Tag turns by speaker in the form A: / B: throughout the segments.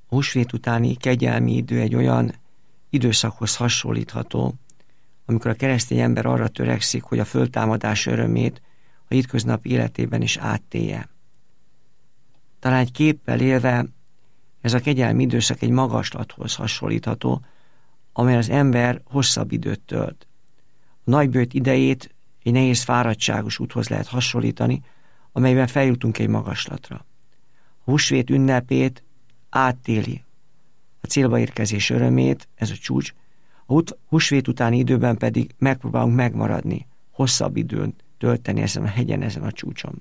A: A húsvét utáni kegyelmi idő egy olyan időszakhoz hasonlítható, amikor a keresztény ember arra törekszik, hogy a föltámadás örömét a hétköznapi életében is áttélje. Talán egy képpel élve ez a kegyelmi időszak egy magaslathoz hasonlítható, amely az ember hosszabb időt tölt. A nagybőjt idejét egy nehéz fáradtságos úthoz lehet hasonlítani, amelyben feljutunk egy magaslatra. A húsvét ünnepét áttéli a célba érkezés örömét, ez a csúcs, a húsvét utáni időben pedig megpróbálunk megmaradni, hosszabb időn tölteni ezen a hegyen, ezen a csúcson.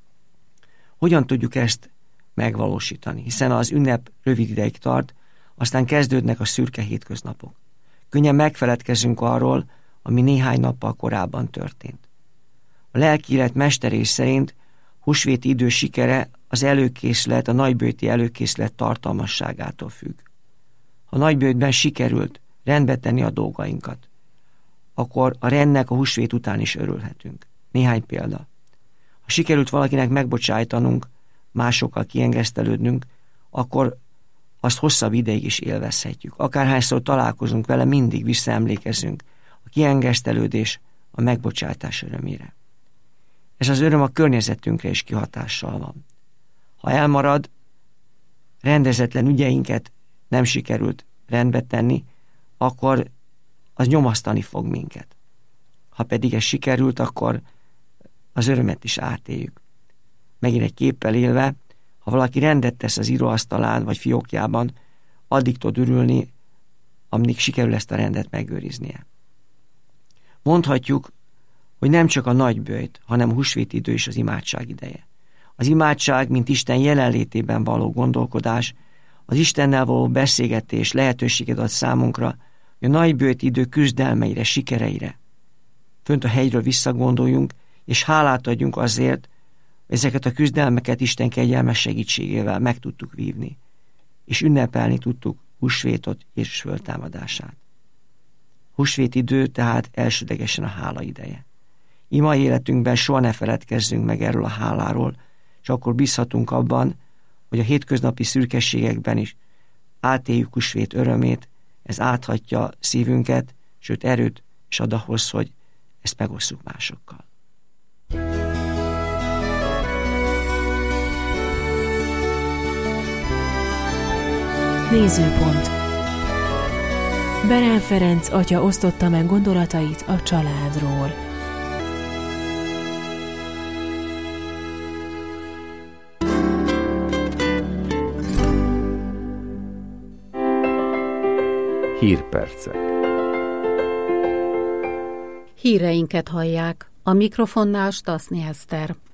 A: Hogyan tudjuk ezt megvalósítani? Hiszen az ünnep rövid ideig tart, aztán kezdődnek a szürke hétköznapok. Könnyen megfeledkezünk arról, ami néhány nappal korábban történt. A lelki élet mesterés szerint húsvéti idő sikere az előkészlet, a nagybőjti előkészlet tartalmasságától függ. Ha nagybőjtben sikerült rendbe tenni a dolgainkat, akkor a rendnek a húsvét után is örülhetünk. Néhány példa. Ha sikerült valakinek megbocsájtanunk, másokkal kiengesztelődnünk, akkor azt hosszabb ideig is élvezhetjük. Akárhányszor találkozunk vele, mindig visszaemlékezünk a kiengesztelődés, a megbocsátás örömére. Ez az öröm a környezetünkre is kihatással van. Ha elmarad, rendezetlen ügyeinket nem sikerült rendbe tenni, akkor az nyomasztani fog minket. Ha pedig ez sikerült, akkor az örömet is átéljük. Megint egy képpel élve, ha valaki rendet tesz az íróasztalán vagy fiókjában, addig tud örülni, amíg sikerül ezt a rendet megőriznie. Mondhatjuk, hogy nem csak a nagybőjt, hanem a húsvéti idő is az imádság ideje. Az imádság, mint Isten jelenlétében való gondolkodás, az Istennel való beszélgetés lehetőséget ad számunkra, hogy a nagybőjt idő küzdelmeire, sikereire. Fönt a hegyről visszagondoljunk, és hálát adjunk azért, hogy ezeket a küzdelmeket Isten kegyelmes segítségével meg tudtuk vívni, és ünnepelni tudtuk húsvétot és föltámadását. Húsvét idő tehát elsődlegesen a hála ideje. Ima életünkben soha ne feledkezzünk meg erről a háláról, és akkor bízhatunk abban, hogy a hétköznapi szürkességekben is átéljük húsvét örömét, ez áthatja szívünket, sőt erőt is ad ahhoz, hogy ezt megosszuk másokkal.
B: Nézőpont. Berán Ferenc atya osztotta meg gondolatait a családról.
C: Hírpercek.
D: Híreinket hallják. A mikrofonnál Stasznyi Eszter.